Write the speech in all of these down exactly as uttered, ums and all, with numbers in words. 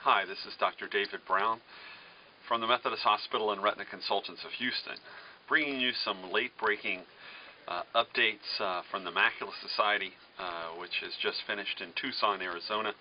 Hi, this is Doctor David Brown from the Methodist Hospital and Retina Consultants of Houston, bringing you some late-breaking uh, updates uh, from the Macula Society, uh, which has just finished in Tucson, Arizona.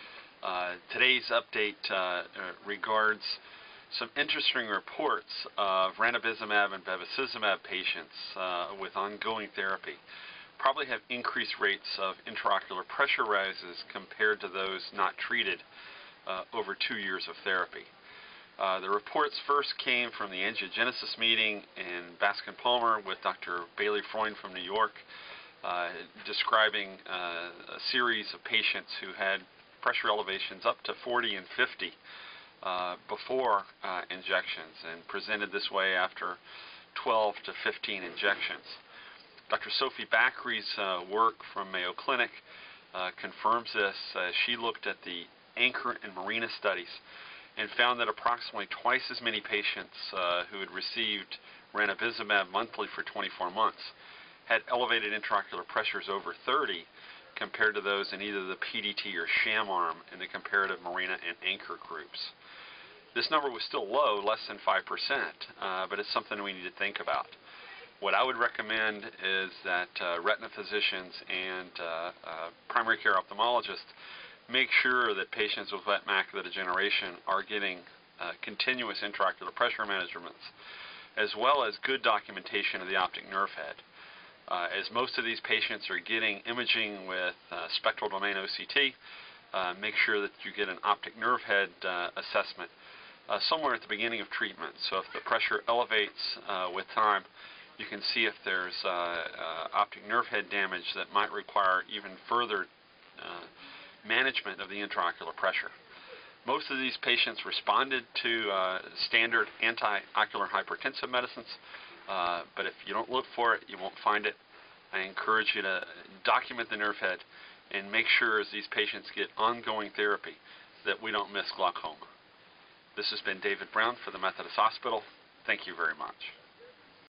Uh, today's update uh, regards some interesting reports of ranibizumab and bevacizumab patients uh, with ongoing therapy probably have increased rates of intraocular pressure rises compared to those not treated uh, over two years of therapy. Uh, the reports first came from the angiogenesis meeting in Bascom-Palmer with Doctor Bailey Freund from New York, uh, describing uh, a series of patients who had pressure elevations up to forty and fifty uh, before uh, injections, and presented this way after twelve to fifteen injections. Doctor Sophie Bakri's uh, work from Mayo Clinic uh, confirms this. Uh, she looked at the Anchor and Marina studies and found that approximately twice as many patients uh, who had received ranibizumab monthly for twenty-four months had elevated intraocular pressures over thirty compared to those in either the P D T or sham arm in the comparative Marina and Anchor groups. This number was still low, less than five percent, uh, but it's something we need to think about. What I would recommend is that uh, retina physicians and uh, uh, primary care ophthalmologists make sure that patients with wet macular degeneration are getting uh, continuous intraocular pressure measurements, as well as good documentation of the optic nerve head. Uh, as most of these patients are getting imaging with uh, spectral domain O C T, uh, make sure that you get an optic nerve head uh, assessment uh, somewhere at the beginning of treatment. So if the pressure elevates uh, with time, you can see if there's uh, uh, optic nerve head damage that might require even further uh, management of the intraocular pressure. Most of these patients responded to uh, standard anti-ocular hypertensive medicines, uh, but if you don't look for it, you won't find it. I encourage you to document the nerve head and make sure as these patients get ongoing therapy that we don't miss glaucoma. This has been David Brown for the Methodist Hospital. Thank you very much.